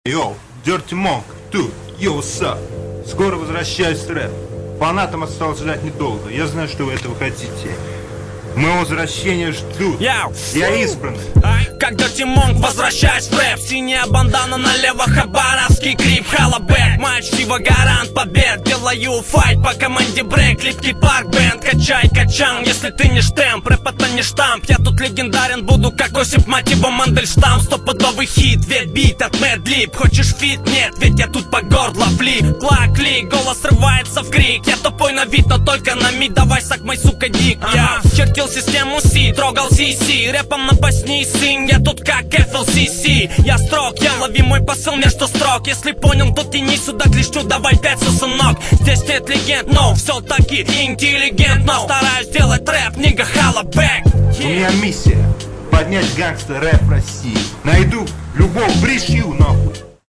Йоу, Dirty Monk, тут, йоу, what's up? Скоро возвращаюсь в рэп. Фанатам осталось ждать недолго. Я знаю, что вы этого хотите. Моего возвращения ждут. Я избранный. Как Dirty Monk, возвращаюсь в рэп. Синяя бандана налево, хабаровский крип, халабэк. Матч Фива, гарант побед. Делаю файт по команде брейк. Липкий парк бенд, качай качан. Если ты не штемп, рэп это не штамп. Я тут легендарен, буду как Осип, мать его, Мандельштам. Стопудовый хит, ведь бит от Mad Lib. Хочешь фит? Нет, ведь я тут по горло флип. Клак-клик, голос срывается в крик. Я тупой на вид, но только на мид. Давай сак мой, сука, дик. Я чертил систему C, трогал CC. Рэпом напасни, сын, я тут как FLCC. Я строг, я лови мой посыл между строк. Если понял, то тяни сюда клещу, давай пять сосунок. Здесь нет легенд, но все-таки интеллигентно. Стараюсь делать рэп, нига, халабэк. У меня миссия поднять гангстер рэп России. Найду любовь, пришью нахуй.